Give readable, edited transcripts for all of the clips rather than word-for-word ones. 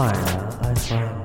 漫然 FM。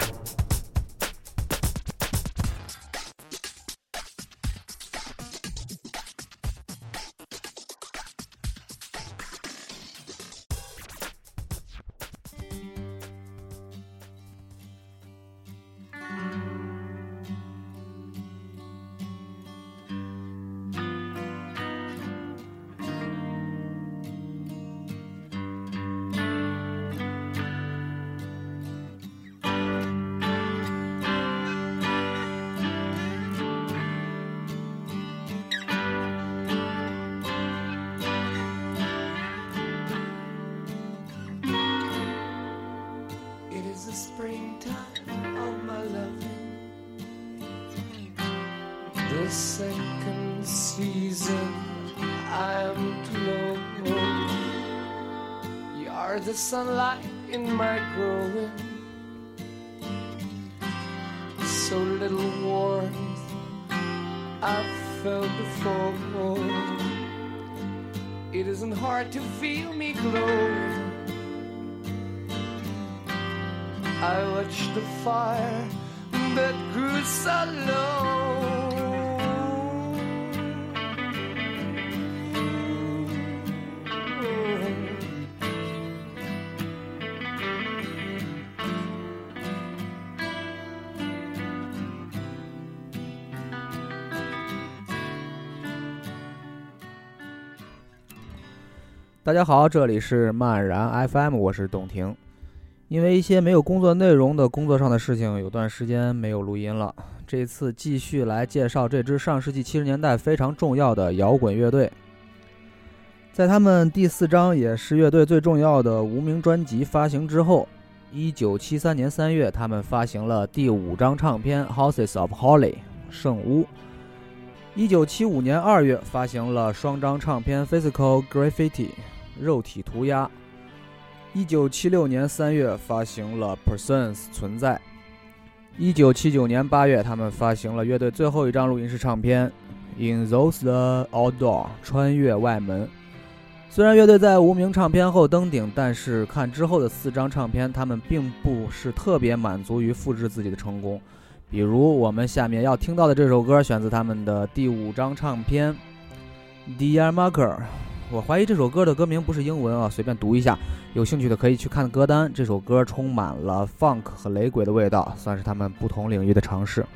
The second season I'm to know. You are the sunlight in my growing. So little warmth I've felt before. It isn't hard to feel me glowing. I watched the fire that grew so low. 大家好，这里是漫然 FM， 我是董婷。因为一些没有工作内容的工作上的事情，有段时间没有录音了。这次继续来介绍这支上世纪70年代非常重要的摇滚乐队。在他们第4张也是乐队最重要的无名专辑发行之后，1973年3月，他们发行了第5张唱片《Houses of Holly》圣屋。1975年2月发行了双张唱片《Physical Graffiti》肉体涂鸦。1976年3月发行了 Persons 存在。1979年8月他们发行了乐队最后一张录音室唱片 In Those the Outdoor 穿越外门。虽然乐队在无名唱片后登顶，但是看之后的4张唱片，他们并不是特别满足于复制自己的成功。比如我们下面要听到的这首歌选自他们的第5张唱片 Dear Marker。我怀疑这首歌的歌名不是英文啊，随便读一下，有兴趣的可以去看歌单。这首歌充满了 funk 和雷鬼的味道，算是他们不同领域的尝试。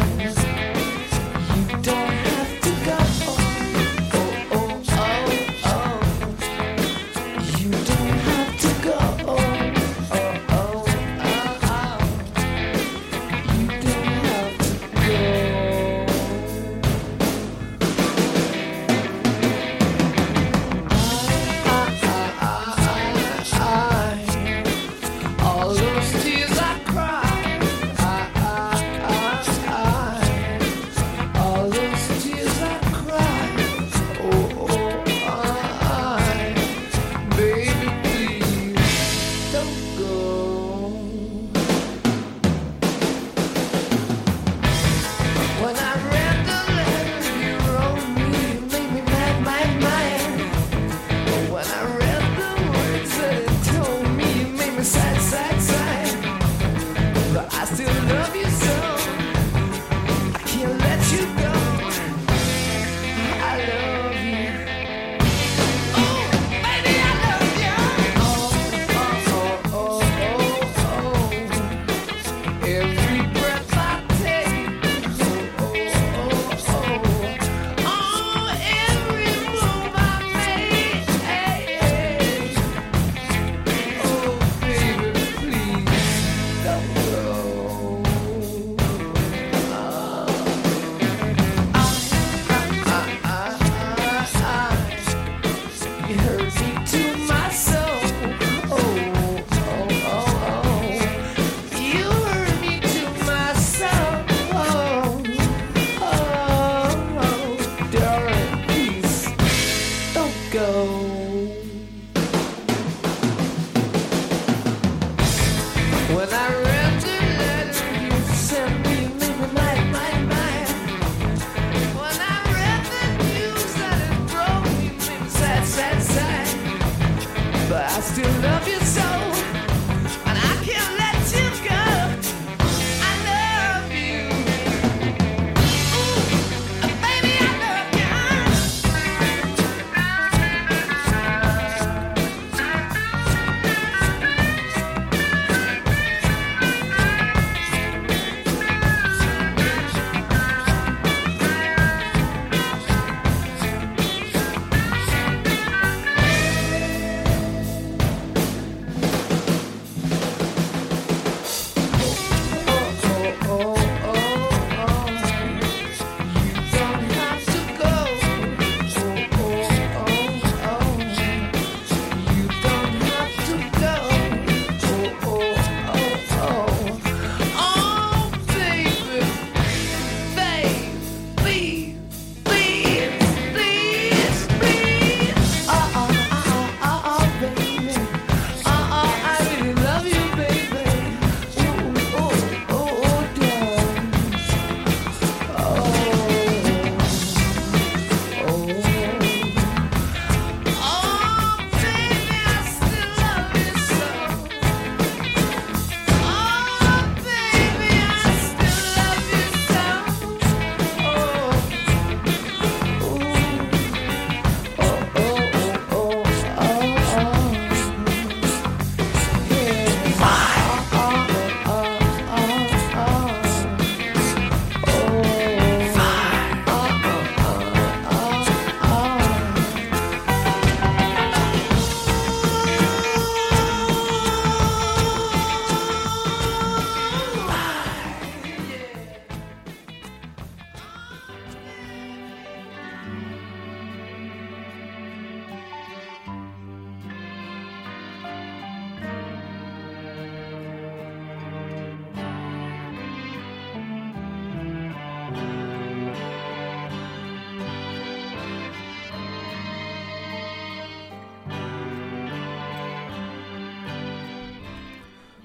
Oh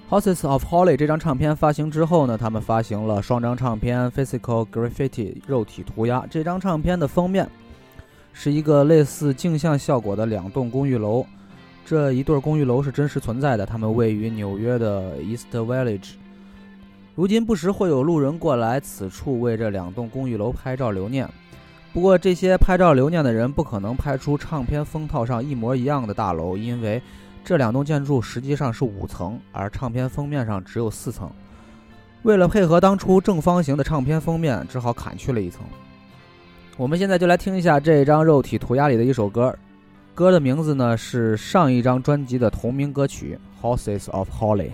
Houses of Holly 这张唱片发行之后呢，他们发行了双张唱片 Physical Graffiti 肉体涂鸦。这张唱片的封面是一个类似镜像效果的2栋公寓楼，这一对公寓楼是真实存在的，它们位于纽约的 East Village。如今不时会有路人过来此处为这2栋公寓楼拍照留念，不过这些拍照留念的人不可能拍出唱片封套上一模一样的大楼，因为这2栋建筑实际上是5层，而唱片封面上只有4层。为了配合当初正方形的唱片封面，只好砍去了1层。我们现在就来听一下这张肉体涂鸦里的一首歌，歌的名字呢是上一张专辑的同名歌曲 Houses of Holly。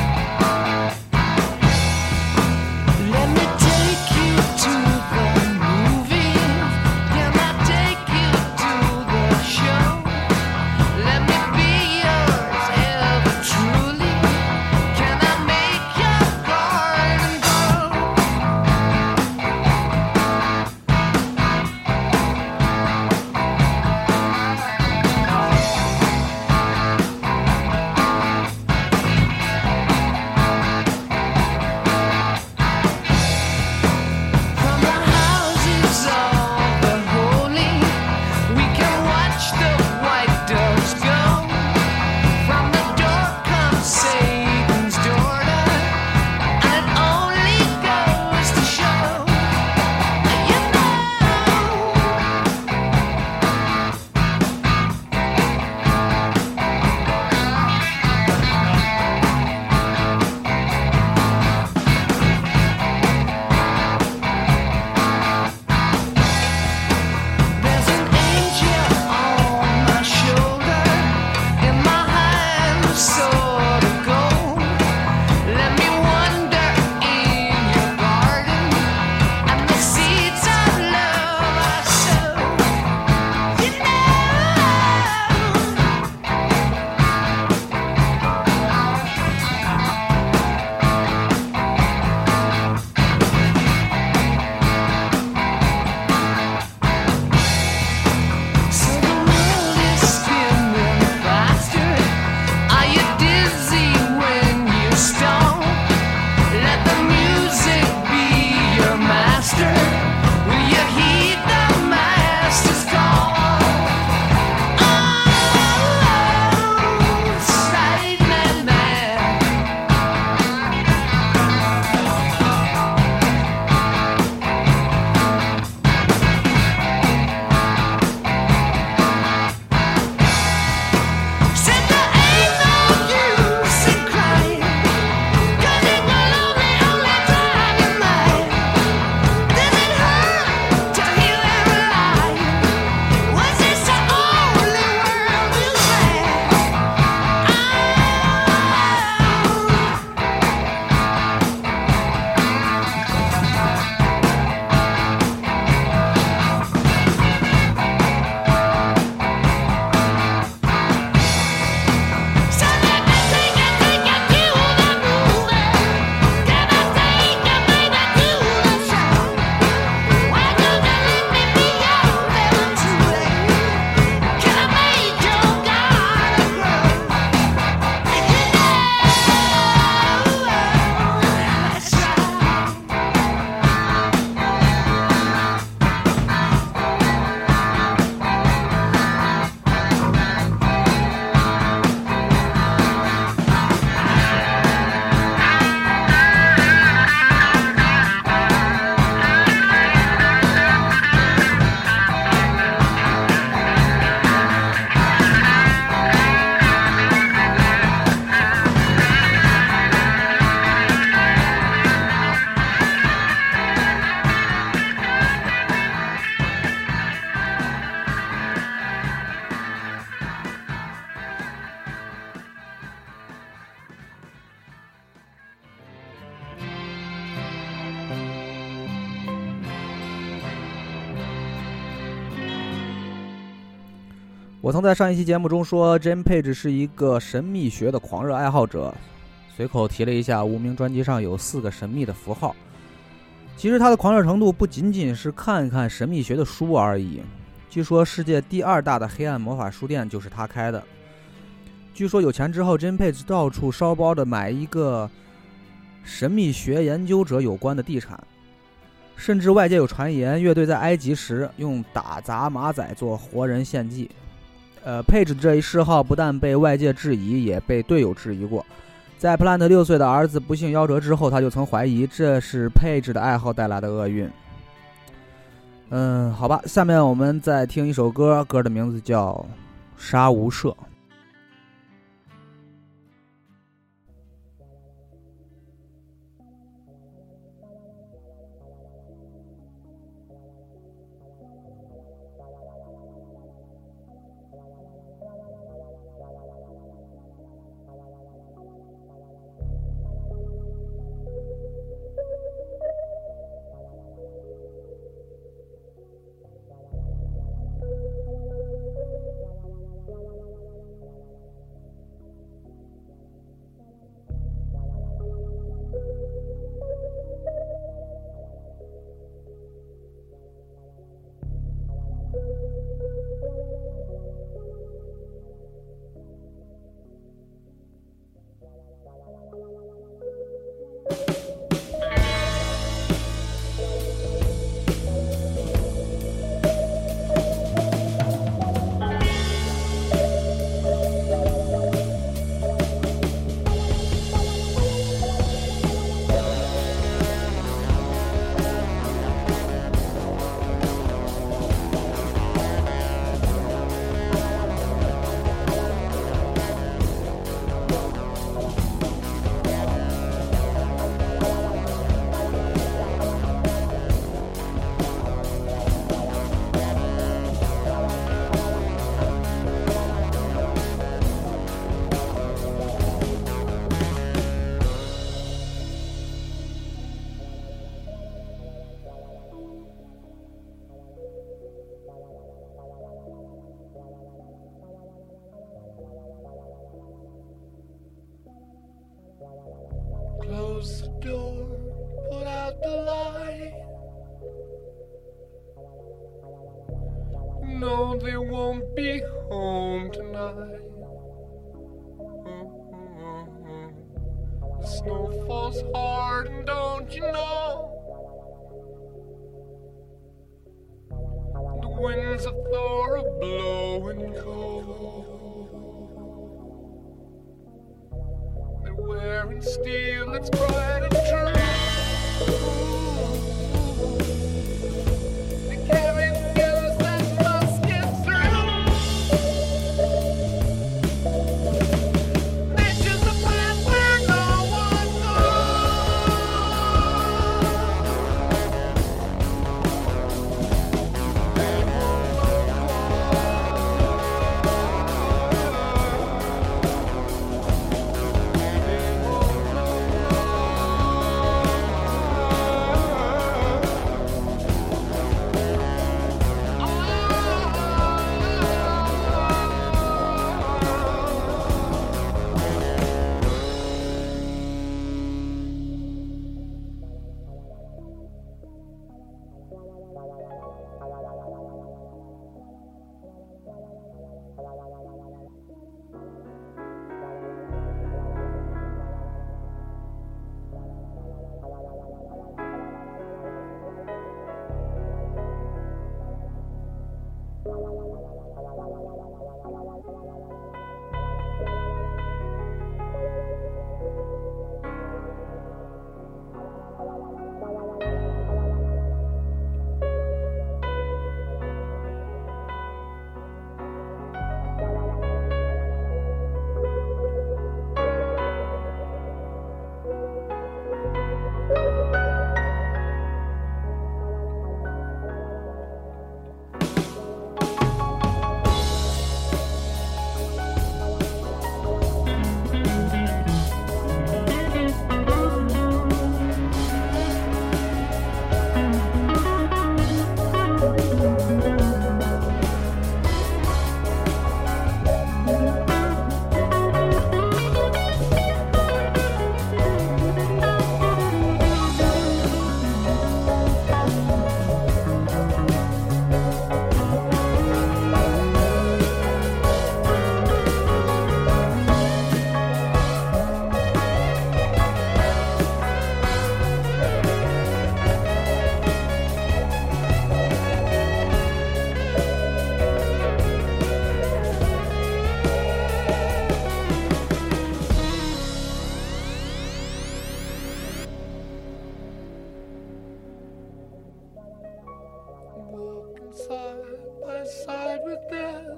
Let me take you to the 我曾在上一期节目中说 Jim Page 是一个神秘学的狂热爱好者，随口提了一下无名专辑上有4个神秘的符号。其实他的狂热程度不仅仅是看看神秘学的书而已，据说世界第2大的黑暗魔法书店就是他开的。据说有钱之后 Jim Page 到处烧包的买一个神秘学研究者有关的地产，甚至外界有传言乐队在埃及时用打杂马仔做活人献祭。Page 的这一嗜好不但被外界质疑，也被队友质疑过。在 Plant 6岁的儿子不幸夭折之后，他就曾怀疑这是 Page 的爱好带来的厄运。好吧，下面我们再听一首歌，歌的名字叫《杀无赦》。 Close the door, put out the light. No, they won't be home tonight. The snow falls hard, and don't you know? The winds of Thor are blowing cold. Wearing steel that's bright and true. They carry skills that must get through. Nature's a path where no one side by side with death.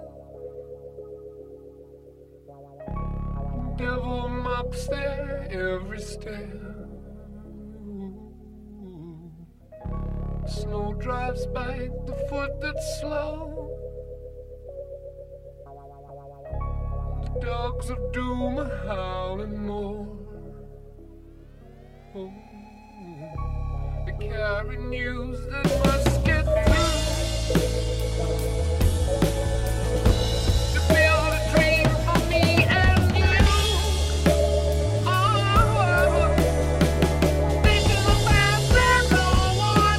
Devil mops their every step. Snow drives back the foot that's slow. The dogs of doom are howling more. Oh, they carry news that must get through. To build a dream for me and you. Oh, thinking of paths that no one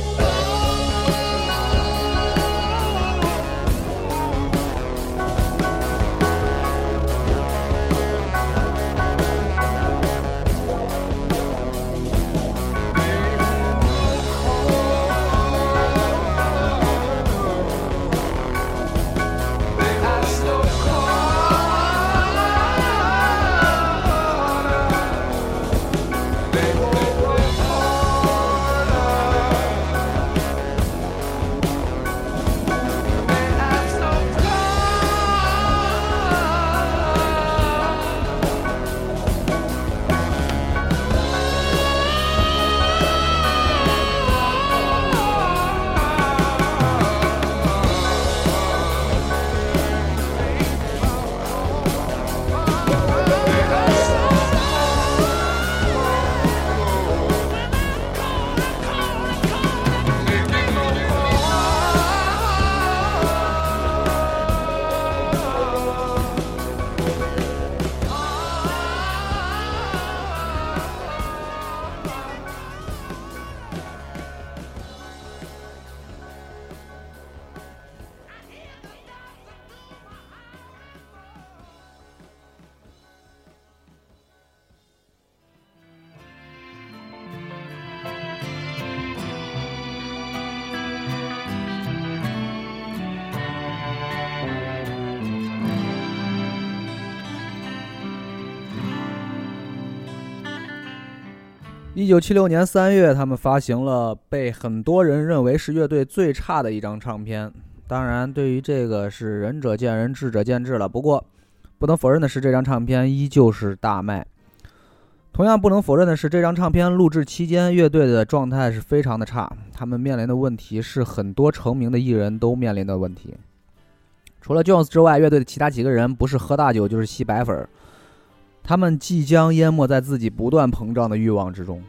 1976年3月，他们发行了被很多人认为是乐队最差的一张唱片。当然，对于这个是仁者见仁，智者见智了。不过，不能否认的是，这张唱片依旧是大卖。同样不能否认的是，这张唱片录制期间，乐队的状态是非常的差。他们面临的问题是很多成名的艺人都面临的问题。除了 Jones 之外，乐队的其他几个人不是喝大酒就是吸白粉，他们即将淹没在自己不断膨胀的欲望之中。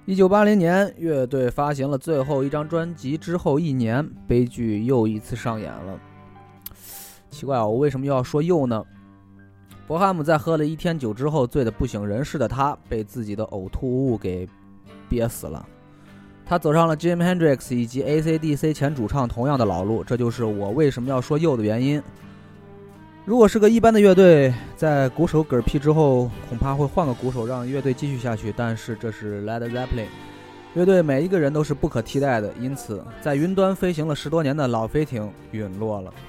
1980年，乐队发行了最后一张专辑之后1年，悲剧又一次上演了。奇怪我为什么又要说又呢？伯汉姆在喝了1天酒之后，醉得不省人事的他，被自己的呕吐物给憋死了。他走上了 Jimi Hendrix 以及 AC/DC 前主唱同样的老路，这就是我为什么要说又的原因。如果是个一般的乐队，在鼓手嗝屁之后，恐怕会换个鼓手让乐队继续下去，但是这是 Led Zeppelin， 乐队每一个人都是不可替代的，因此在云端飞行了10多年的老飞艇陨落了。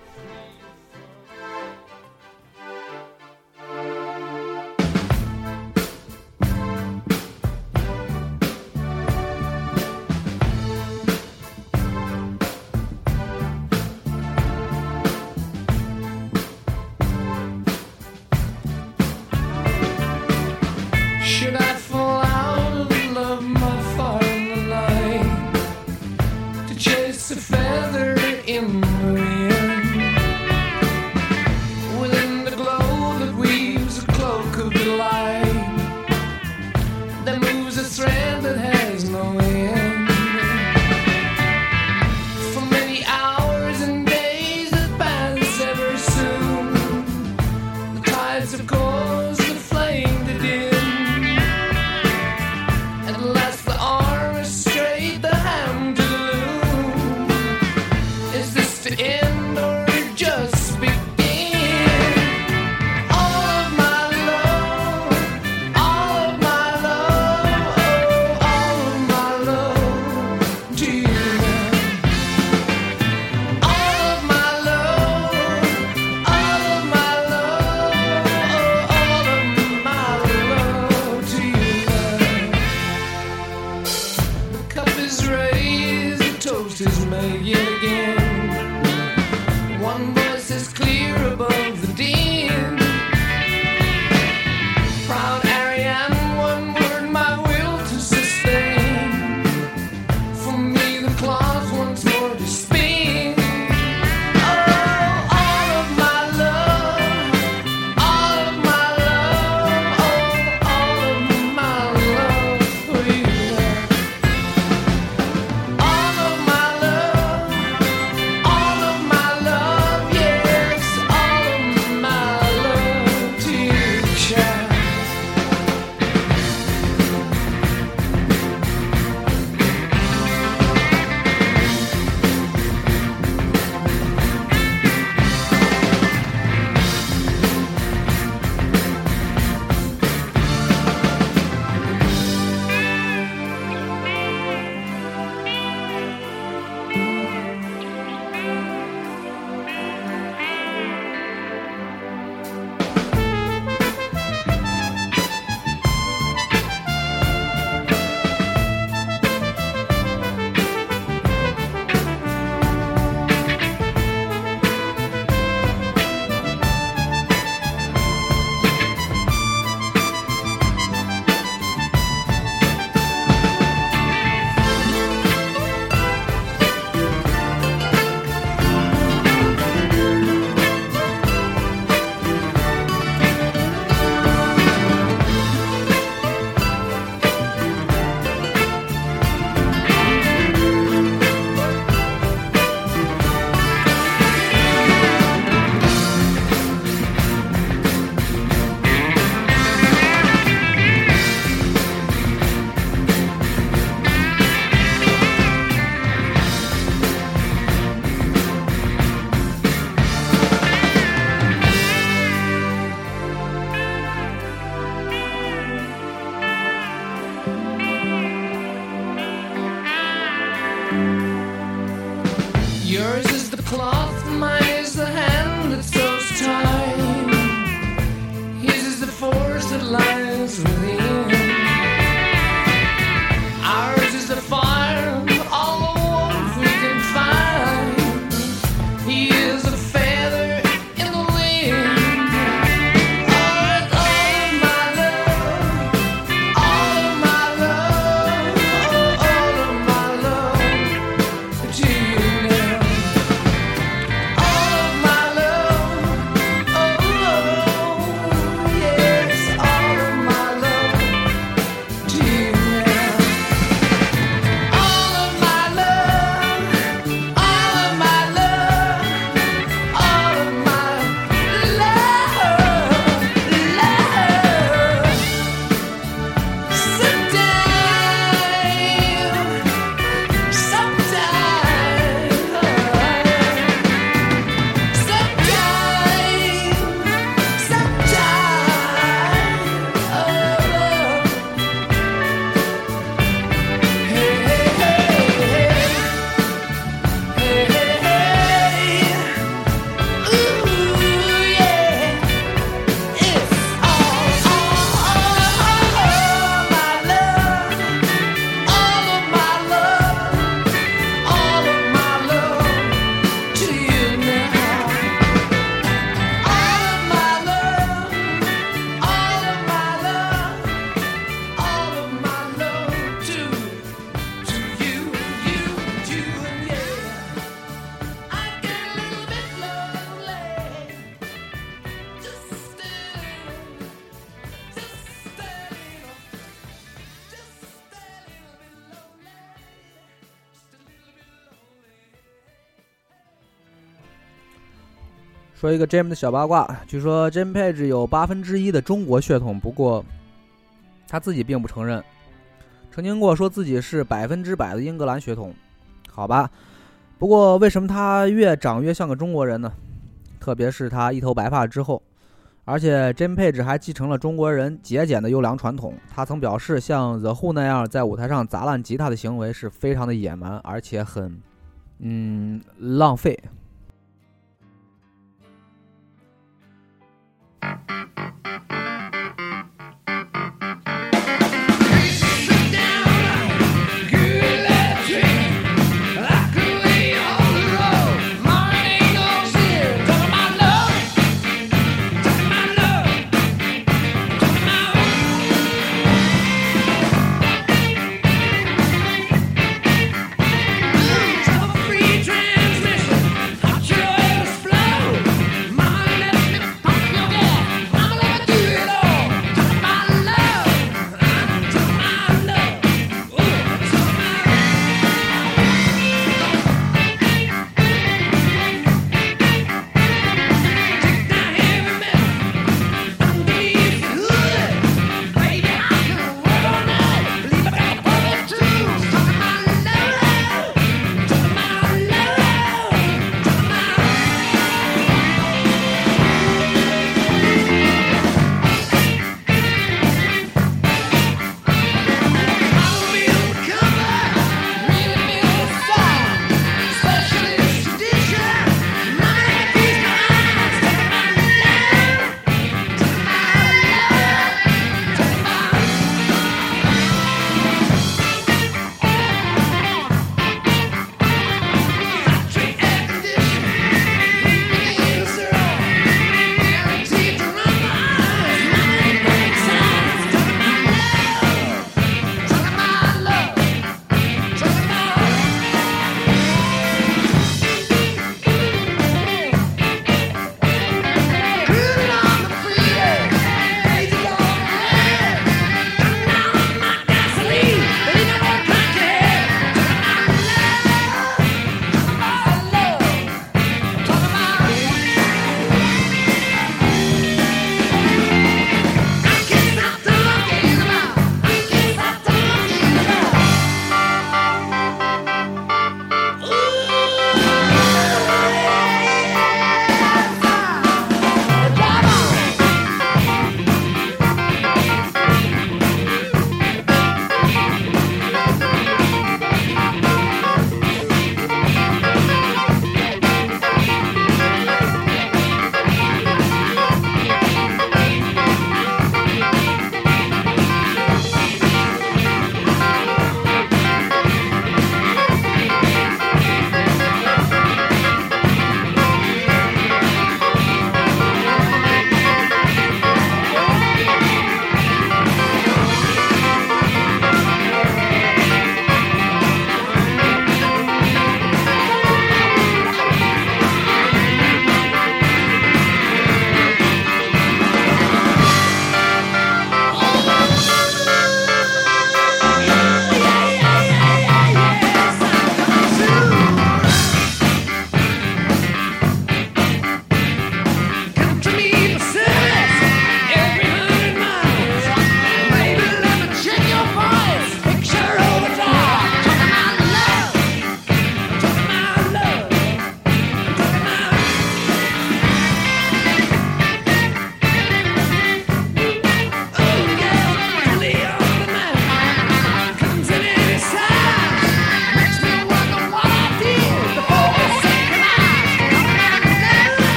Yours is the cloth, mine is the hand that sews time. His is the force that lies within. Ours is the fire, all the warmth we can find. He is a feather in the wind. All of my love, all of my love, all of my love to you now. 说一个 Jim 的小八卦，据说 Jim Page 有1/8的中国血统，不过他自己并不承认，曾经过说自己是100%的英格兰血统。好吧，不过为什么他越长越像个中国人呢？特别是他一头白发之后。而且 Jim Page 还继承了中国人节俭的优良传统，他曾表示像 The Who 那样在舞台上砸烂吉他的行为是非常的野蛮，而且很浪费。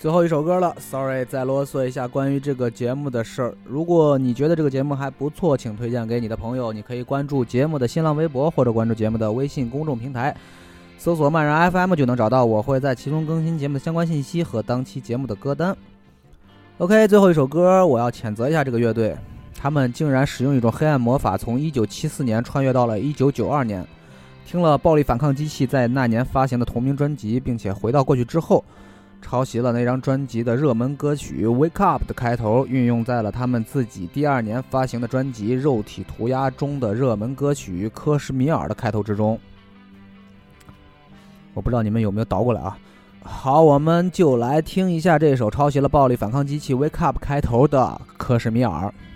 最后一首歌了 ，Sorry， 再啰嗦一下关于这个节目的事儿。如果你觉得这个节目还不错，请推荐给你的朋友。你可以关注节目的新浪微博或者关注节目的微信公众平台，搜索漫然 FM 就能找到我，会在其中更新节目的相关信息和当期节目的歌单。OK， 最后一首歌，我要谴责一下这个乐队，他们竟然使用一种黑暗魔法，从1974年穿越到了1992年。听了暴力反抗机器在那年发行的同名专辑，并且回到过去之后，抄袭了那张专辑的热门歌曲 Wake Up 的开头，运用在了他们自己第2年发行的专辑肉体涂鸦中的热门歌曲科什米尔的开头之中。我不知道你们有没有倒过来啊。好，我们就来听一下这首抄袭了暴力反抗机器 Wake Up 开头的科什米尔。